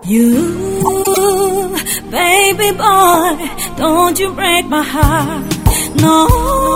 You, baby boy, don't you break my heart. No,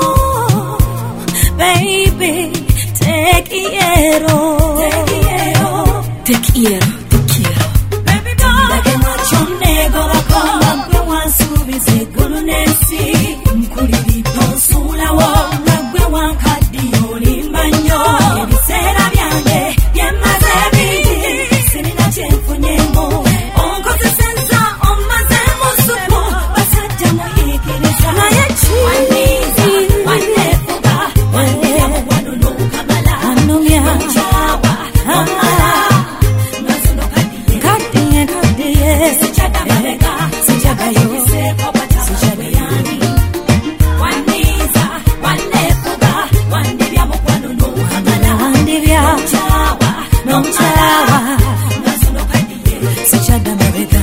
baby, te quiero. Te quiero. Baby boy, like what your nego va con. Gwe wan subi se gulu nesi. Mkulili tonsula wo. Gwe wan kadi yoli manyo. Ebisera byange, byemaze biji. Sinina chefu nyemo. Onko zisenza, omaze musupo. Basajja muhikiriza. Na yechi. Waniza, wanefuga. Wanira mwanunu kamala. Anumya. Mchawa, omala. Sichada mabega, sichada yose kopata sichadayani. Waniza, wanefuga, wandivya mkwanu nuhamala. Wandivya, nomchawa, nazuno kadiye. Sichada mabega,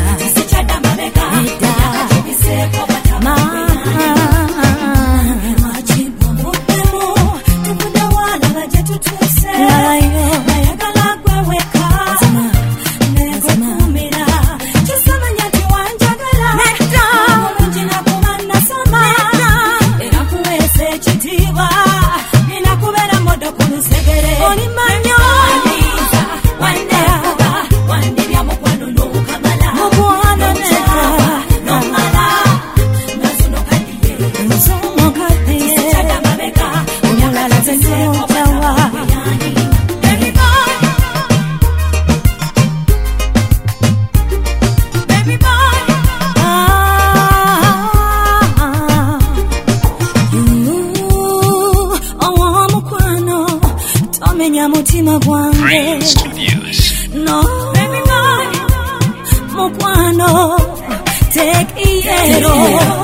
yose kopata mabegani. Machibu mupemu, tukuda wala baje tutuse. Mayagala kweweka. Brain Studios. No, baby boy, mukwano, te quiero.